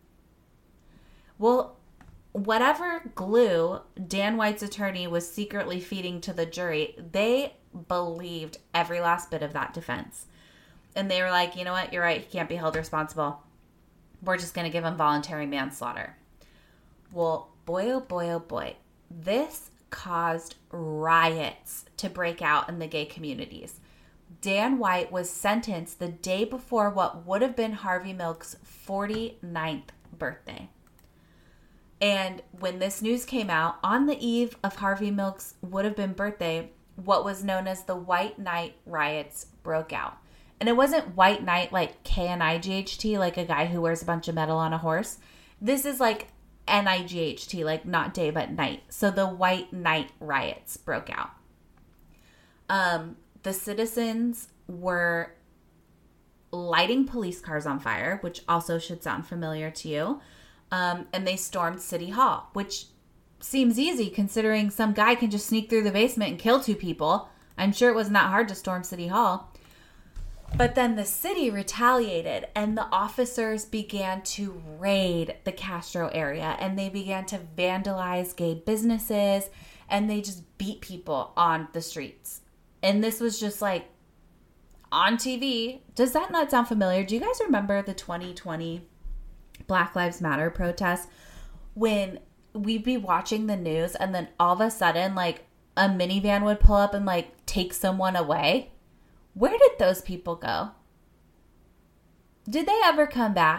Well, whatever glue Dan White's attorney was secretly feeding to the jury, they believed every last bit of that defense. And they were like, you know what? You're right. He can't be held responsible. We're just going to give him voluntary manslaughter. Well, boy, oh boy, oh boy. This caused riots to break out in the gay communities. Dan White was sentenced the day before what would have been Harvey Milk's forty-ninth birthday. And when this news came out, on the eve of Harvey Milk's would have been birthday, what was known as the White Knight riots broke out. And it wasn't White Knight like K N I G H T, like a guy who wears a bunch of metal on a horse. This is like N I G H T, like not day but night. So the White Knight riots broke out. Um, the citizens were lighting police cars on fire, which also should sound familiar to you. Um, and they stormed City Hall, which seems easy considering some guy can just sneak through the basement and kill two people. I'm sure it wasn't that hard to storm City Hall. But then the city retaliated and the officers began to raid the Castro area and they began to vandalize gay businesses and they just beat people on the streets. And this was just like on T V. Does that not sound familiar? Do you guys remember the twenty twenty Black Lives Matter protests when we'd be watching the news and then all of a sudden like a minivan would pull up and like take someone away? Where did those people go? Did they ever come back?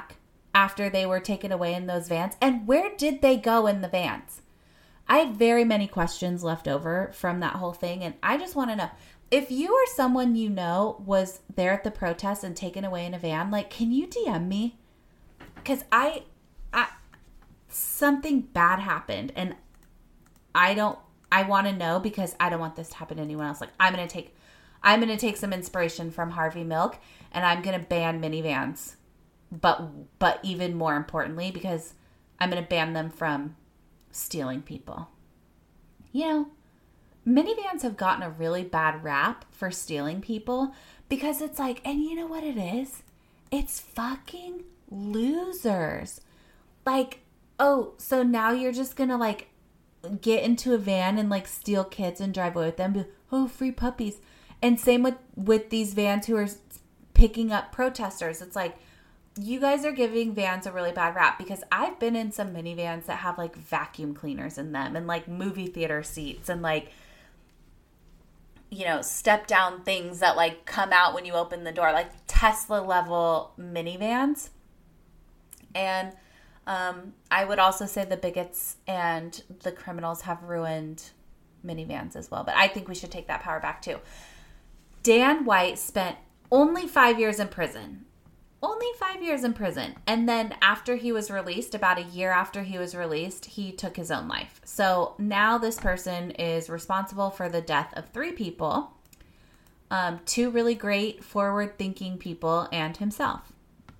after they were taken away in those vans? And where did they go in the vans? I have very many questions left over from that whole thing. And I just want to know, if you or someone you know was there at the protest and taken away in a van, like, can you D M me? Because I, I, something bad happened and I don't, I want to know because I don't want this to happen to anyone else. Like, I'm going to take, I'm going to take some inspiration from Harvey Milk and I'm going to ban minivans. But, but even more importantly, because I'm going to ban them from stealing people. You know, minivans have gotten a really bad rap for stealing people because it's like, and you know what it is? It's fucking losers. Like, oh, so now you're just going to like get into a van and like steal kids and drive away with them. Be, oh, free puppies. And same with, with these vans who are picking up protesters. It's like, you guys are giving vans a really bad rap because I've been in some minivans that have like vacuum cleaners in them and like movie theater seats and like, you know, step down things that like come out when you open the door, like Tesla level minivans. And um, I would also say the bigots and the criminals have ruined minivans as well. But I think we should take that power back too. Dan White spent only five years in prison. Only five years in prison. And then after he was released, about a year after he was released, he took his own life. So now this person is responsible for the death of three people, um, two really great forward-thinking people, and himself.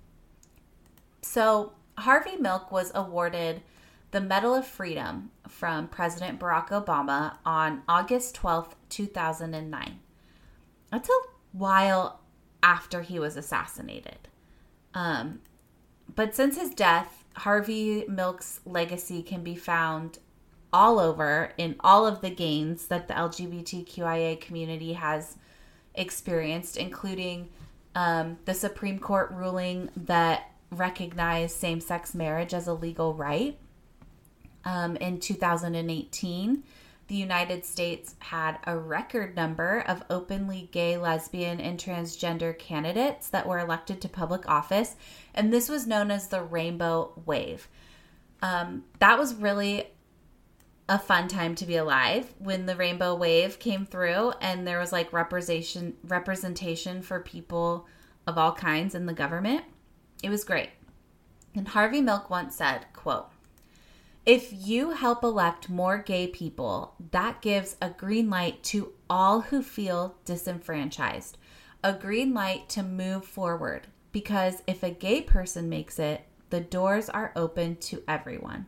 So Harvey Milk was awarded the Medal of Freedom from President Barack Obama on August twelfth, two thousand nine. That's a while after he was assassinated. Um, but since his death, Harvey Milk's legacy can be found all over in all of the gains that the L G B T Q I A community has experienced, including um, the Supreme Court ruling that recognized same-sex marriage as a legal right. Um, in two thousand eighteen, the United States had a record number of openly gay, lesbian, and transgender candidates that were elected to public office, and this was known as the Rainbow Wave. Um, that was really a fun time to be alive when the Rainbow Wave came through, and there was like representation representation for people of all kinds in the government. It was great. And Harvey Milk once said, quote, "If you help elect more gay people, that gives a green light to all who feel disenfranchised, a green light to move forward, because if a gay person makes it, the doors are open to everyone."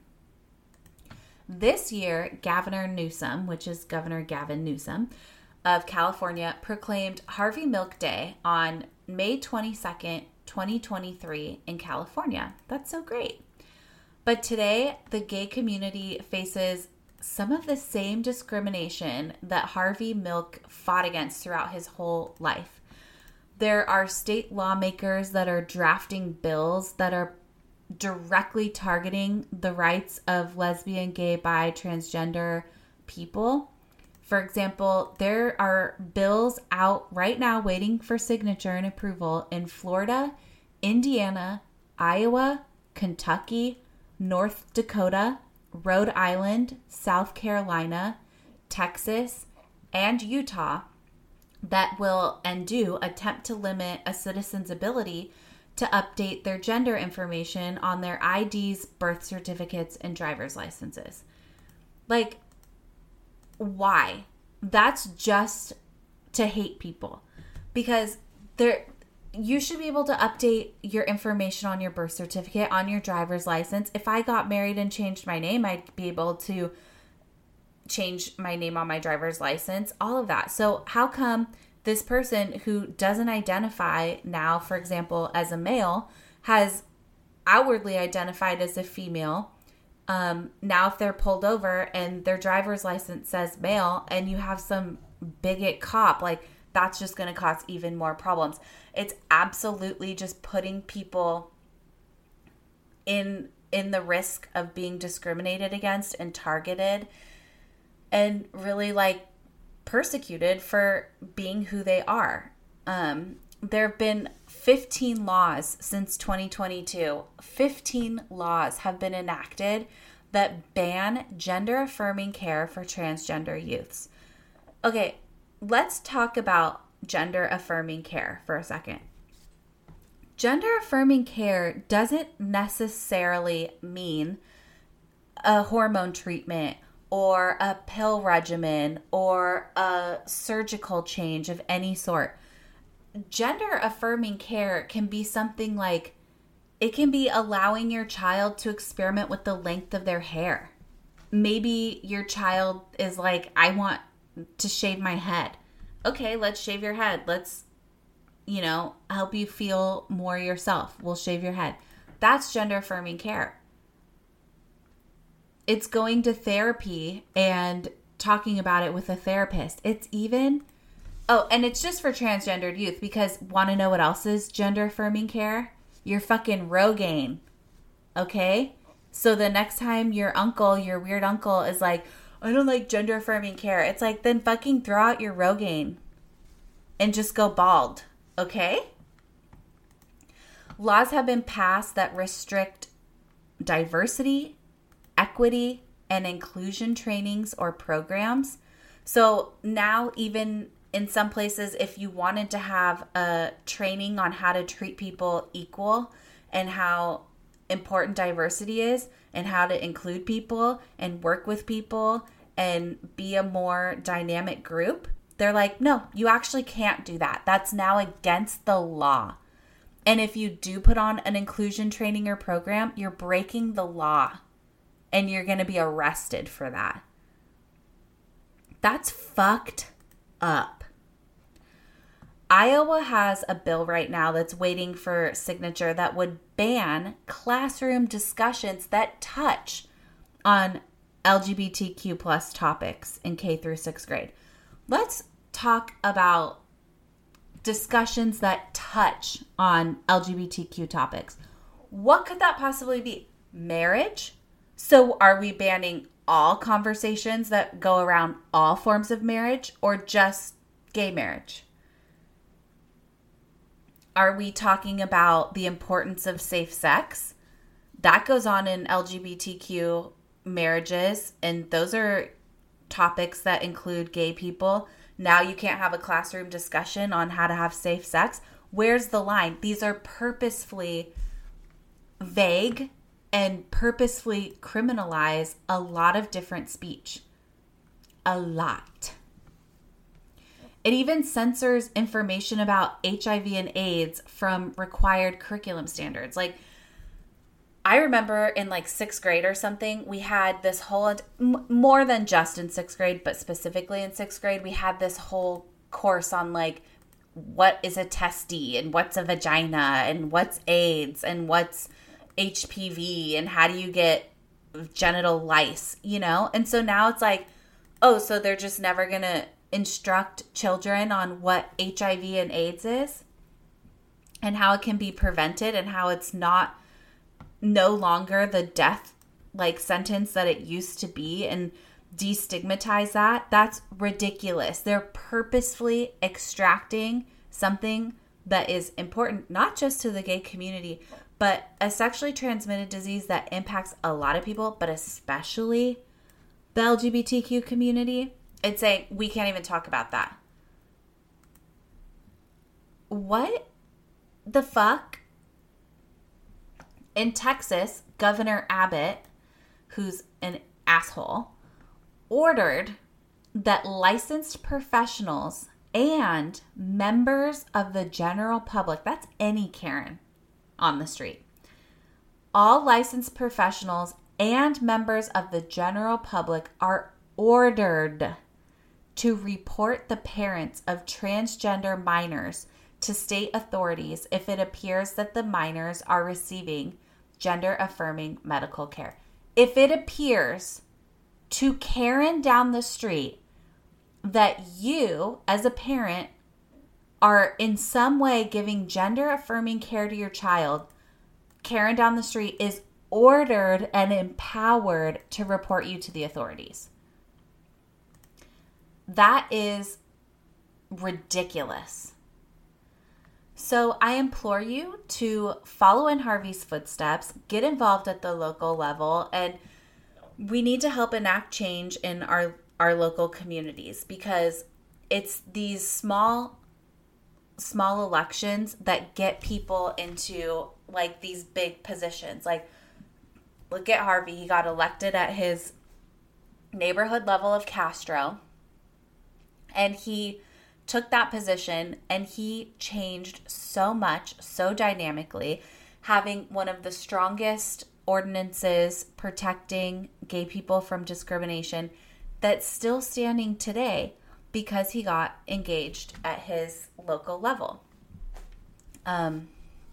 This year, Governor Newsom, which is Governor Gavin Newsom of California, proclaimed Harvey Milk Day on May twenty-second, twenty twenty-three in California. That's so great. But today, the gay community faces some of the same discrimination that Harvey Milk fought against throughout his whole life. There are state lawmakers that are drafting bills that are directly targeting the rights of lesbian, gay, bi, transgender people. For example, there are bills out right now waiting for signature and approval in Florida, Indiana, Iowa, Kentucky, North Dakota, Rhode Island, South Carolina, Texas, and Utah that will and do attempt to limit a citizen's ability to update their gender information on their I Ds, birth certificates, and driver's licenses. Like, why? That's just to hate people. Because there, you should be able to update your information on your birth certificate, on your driver's license. If I got married and changed my name, I'd be able to change my name on my driver's license, all of that. So how come this person who doesn't identify now, for example, as a male, has outwardly identified as a female? Um, now, if they're pulled over and their driver's license says male and you have some bigot cop, like, that's just going to cause even more problems. It's absolutely just putting people in in the risk of being discriminated against and targeted and really like persecuted for being who they are. Um, there have been fifteen laws since twenty twenty-two. fifteen laws have been enacted that ban gender-affirming care for transgender youths. Okay, let's talk about gender-affirming care for a second. Gender-affirming care doesn't necessarily mean a hormone treatment or a pill regimen or a surgical change of any sort. Gender-affirming care can be something like, it can be allowing your child to experiment with the length of their hair. Maybe your child is like, I want to shave my head. Okay, let's shave your head. Let's, you know, help you feel more yourself. We'll shave your head. That's gender-affirming care. It's going to therapy and talking about it with a therapist. It's even, oh, and it's just for transgendered youth, because want to know what else is gender-affirming care? Your fucking Rogaine, okay? So the next time your uncle, your weird uncle is like, I don't like gender-affirming care, it's like, then fucking throw out your Rogaine and just go bald, okay? Laws have been passed that restrict diversity, equity, and inclusion trainings or programs. So now even in some places, if you wanted to have a training on how to treat people equal and how important diversity is and how to include people and work with people and be a more dynamic group, they're like, no, you actually can't do that. That's now against the law. And if you do put on an inclusion training or program, you're breaking the law and you're going to be arrested for that. That's fucked up. Iowa has a bill right now that's waiting for signature that would ban classroom discussions that touch on L G B T Q plus topics in K through sixth grade. Let's talk about discussions that touch on L G B T Q topics. What could that possibly be? Marriage? So are we banning all conversations that go around all forms of marriage or just gay marriage? Are we talking about the importance of safe sex? That goes on in L G B T Q marriages, and those are topics that include gay people. Now you can't have a classroom discussion on how to have safe sex. Where's the line? These are purposefully vague and purposefully criminalize a lot of different speech. A lot. It even censors information about H I V and AIDS from required curriculum standards. Like, I remember in like sixth grade or something, we had this whole, more than just in sixth grade, but specifically in sixth grade, we had this whole course on like, what is a testy and what's a vagina and what's AIDS and what's H P V and how do you get genital lice, you know? And so now it's like, oh, so they're just never going to instruct children on what H I V and AIDS is and how it can be prevented and how it's not no longer the death like sentence that it used to be, and destigmatize that. That's ridiculous. They're purposefully extracting something that is important not just to the gay community, but a sexually transmitted disease that impacts a lot of people, but especially the L G B T Q community. It's saying we can't even talk about that. What the fuck? In Texas, Governor Abbott, who's an asshole, ordered that licensed professionals and members of the general public, that's any Karen on the street, all licensed professionals and members of the general public are ordered to report the parents of transgender minors to state authorities if it appears that the minors are receiving gender-affirming medical care. If it appears to Karen down the street that you, as a parent, are in some way giving gender-affirming care to your child, Karen down the street is ordered and empowered to report you to the authorities. That is ridiculous. So I implore you to follow in Harvey's footsteps, get involved at the local level, and we need to help enact change in our, our local communities, because it's these small, small elections that get people into like these big positions. Like, look at Harvey. He got elected at his neighborhood level of Castro, and he took that position and he changed so much, so dynamically, having one of the strongest ordinances protecting gay people from discrimination that's still standing today because he got engaged at his local level. Um,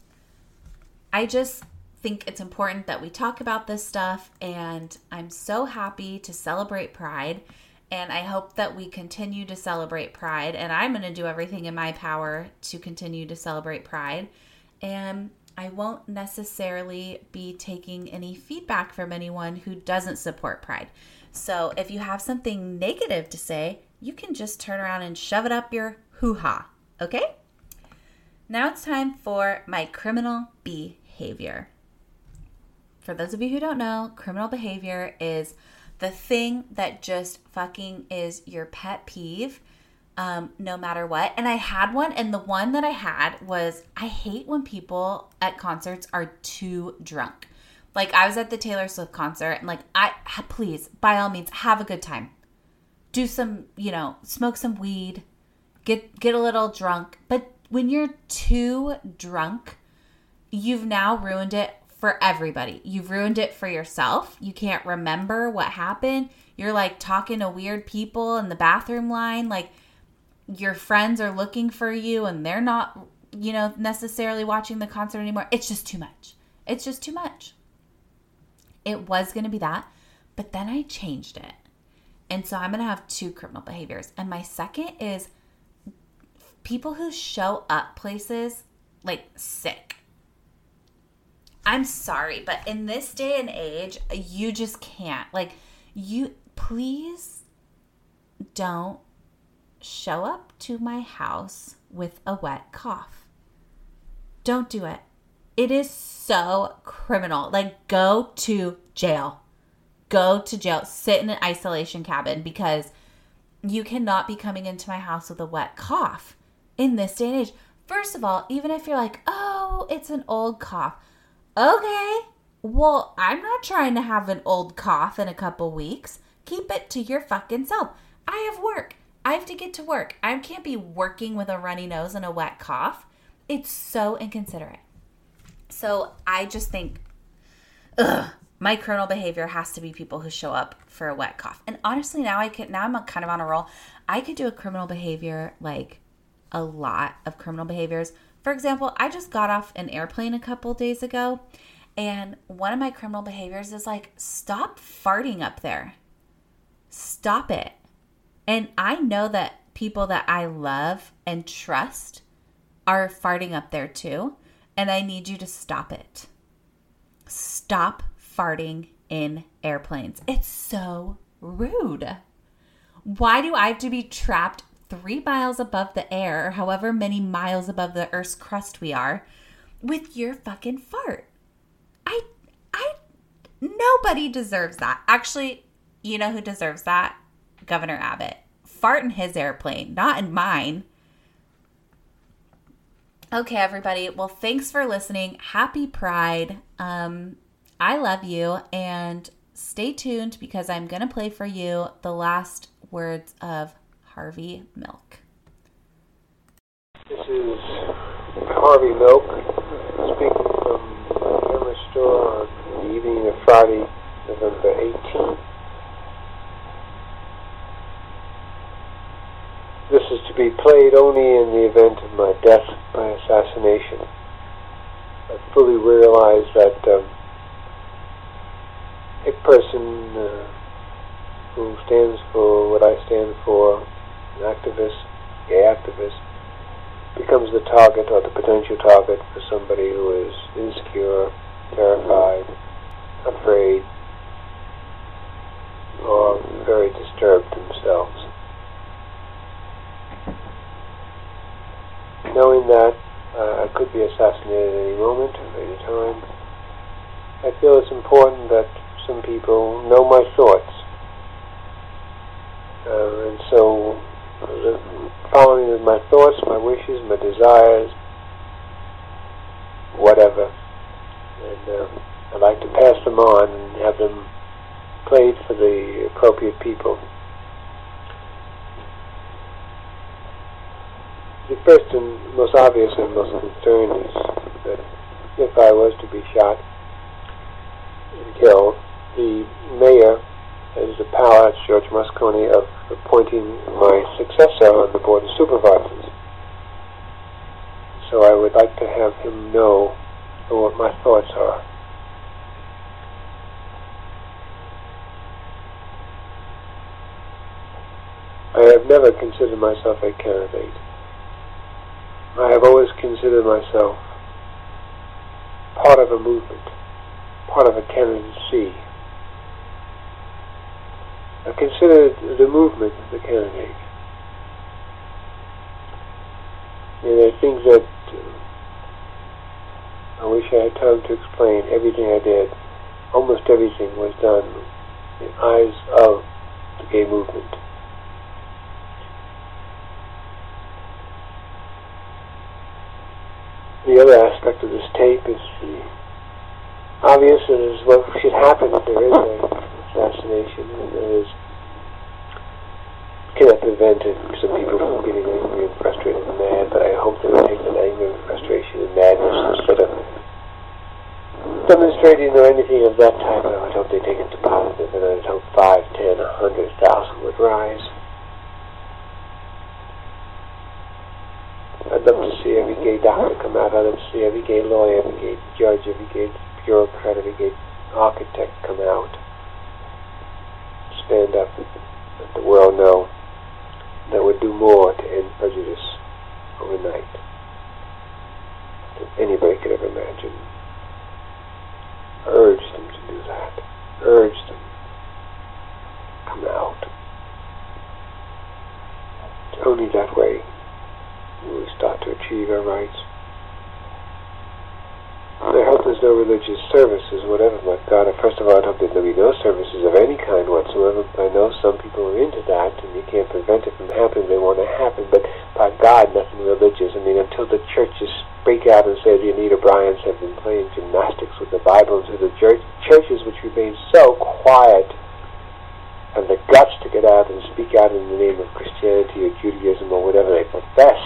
I just think it's important that we talk about this stuff, and I'm so happy to celebrate Pride. And I hope that we continue to celebrate Pride. And I'm going to do everything in my power to continue to celebrate Pride. And I won't necessarily be taking any feedback from anyone who doesn't support Pride. So if you have something negative to say, you can just turn around and shove it up your hoo-ha. Okay? Now it's time for my criminal behavior. For those of you who don't know, criminal behavior is the thing that just fucking is your pet peeve, um, no matter what. And I had one, and the one that I had was, I hate when people at concerts are too drunk. Like, I was at the Taylor Swift concert, and like, I please, by all means, have a good time. Do some, you know, smoke some weed, get get a little drunk. But when you're too drunk, you've now ruined it for everybody. You've ruined it for yourself. You can't remember what happened. You're like talking to weird people in the bathroom line. Like, your friends are looking for you and they're not, you know, necessarily watching the concert anymore. It's just too much. It's just too much. It was going to be that, but then I changed it. And so I'm going to have two criminal behaviors. And my second is people who show up places like sick. I'm sorry, but in this day and age, you just can't. Like, you, please don't show up to my house with a wet cough. Don't do it. It is so criminal. Like, go to jail. Go to jail. Sit in an isolation cabin, because you cannot be coming into my house with a wet cough in this day and age. First of all, even if you're like, oh, it's an old cough. Okay, well, I'm not trying to have an old cough in a couple weeks. Keep it to your fucking self. I have work. I have to get to work. I can't be working with a runny nose and a wet cough. It's so inconsiderate. So I just think, ugh, my criminal behavior has to be people who show up for a wet cough. And honestly, now I could, now I'm kind of on a roll. I could do a criminal behavior, like a lot of criminal behaviors. For example, I just got off an airplane a couple days ago, and one of my criminal behaviors is like, stop farting up there. Stop it. And I know that people that I love and trust are farting up there too, and I need you to stop it. Stop farting in airplanes. It's so rude. Why do I have to be trapped three miles above the air, or however many miles above the Earth's crust we are, with your fucking fart? I, I, nobody deserves that. Actually, you know who deserves that? Governor Abbott. Fart in his airplane, not in mine. Okay, everybody. Well, thanks for listening. Happy Pride. Um, I love you, and stay tuned, because I'm going to play for you the last words of Harvey Milk. This is Harvey Milk speaking from my camera store on the evening of Friday, November eighteenth. This is to be played only in the event of my death by assassination. I fully realize that um, a person uh, who stands for what I stand for, an activist, gay activist, becomes the target or the potential target for somebody who is insecure, terrified, afraid, or very disturbed themselves. Knowing that, uh, important that some people know my thoughts. Uh, and so, uh, following my thoughts, my wishes, my desires, whatever. And uh, I like to pass them on and have them played for the appropriate people. The first and most obvious and most concern is that if I was to be shot and killed, the mayor has the power, George Moscone, of appointing my successor on the Board of Supervisors. So I would like to have him know what my thoughts are. I have never considered myself a candidate. I have always considered myself part of a movement, part of a candidacy. I consider the movement the candidate. And I think that uh, I wish I had time to explain everything I did. Almost everything was done in the eyes of the gay movement. The other aspect of this tape is the obvious, and is what should happen if there is an assassination, and that is, cannot prevent it, some people from getting angry and frustrated and mad, but I hope they will take that anger and frustration and madness instead of demonstrating or anything of that type. I would hope they take it to positive, and I would hope five, ten, a hundred thousand would rise. I'd love to see every gay doctor come out. I'd love to see every gay lawyer, every gay judge, every gay bureaucrat, every gay architect come out. Stand up and let the world know that would do more to end prejudice overnight than anybody could ever imagine. I urge them to do that. I urge them to come out. It's only that way we start to achieve our rights. I hope there's no religious services, whatever, my God. First of all, I hope there'll be no services of any kind whatsoever. I know some people are into that, and you can't prevent it from happening. They want to happen, but by God, nothing religious. I mean, until the churches break out and say the Anita Bryants have been playing gymnastics with the Bible, until the church, churches which remain so quiet have the guts to get out and speak out in the name of Christianity or Judaism or whatever they profess.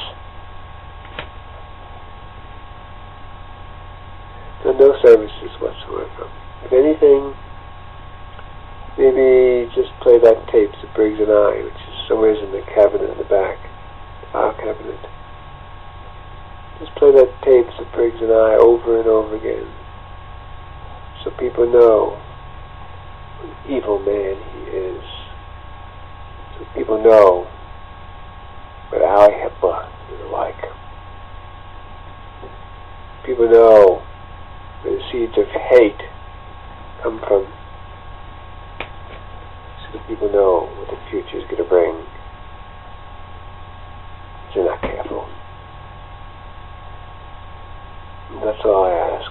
There are no services whatsoever. If anything, maybe just play that tape to Briggs and I, which is somewhere in the cabinet in the back, our cabinet. Just play that tape to Briggs and I over and over again, so people know what an evil man he is. So people know what Al Hitler is like. People know where the seeds of hate come from, so that people know what the future is going to bring if they're not careful. And that's all I ask.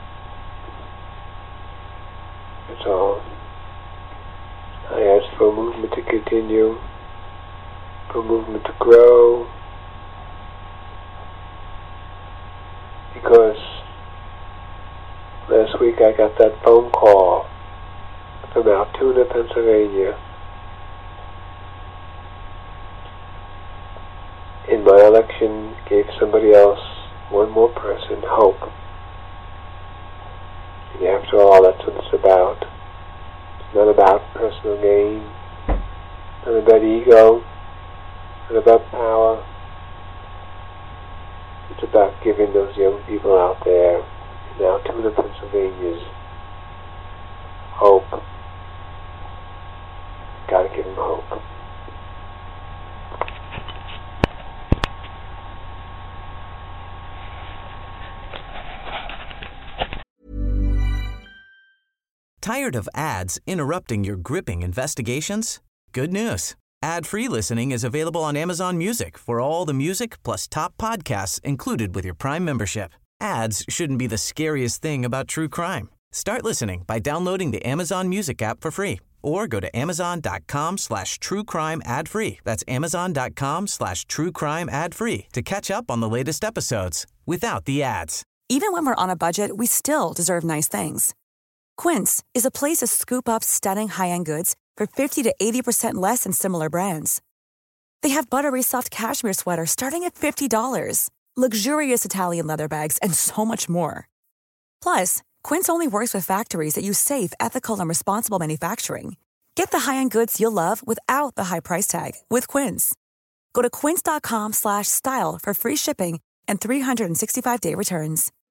That's all. I ask for a movement to continue, for a movement to grow, because last week I got that phone call from Altoona, Pennsylvania. In my election, gave somebody else, one more person, hope. And after all, that's what it's about. It's not about personal gain, not about ego, not about power. It's about giving those young people out there in Altoona, Pennsylvania's hope. Gotta give them hope. Tired of ads interrupting your gripping investigations? Good news. Ad-free listening is available on Amazon Music for all the music plus top podcasts included with your Prime membership. Ads shouldn't be the scariest thing about true crime. Start listening by downloading the Amazon Music app for free or go to amazon.com slash true crime ad free. That's amazon.com slash true crime ad free to catch up on the latest episodes without the ads. Even when we're on a budget, we still deserve nice things. Quince is a place to scoop up stunning high-end goods for fifty to eighty percent less than similar brands. They have buttery soft cashmere sweaters starting at fifty dollars, luxurious Italian leather bags, and so much more. Plus, Quince only works with factories that use safe, ethical, and responsible manufacturing. Get the high-end goods you'll love without the high price tag with Quince. Go to quince.com slash style for free shipping and three sixty-five day returns.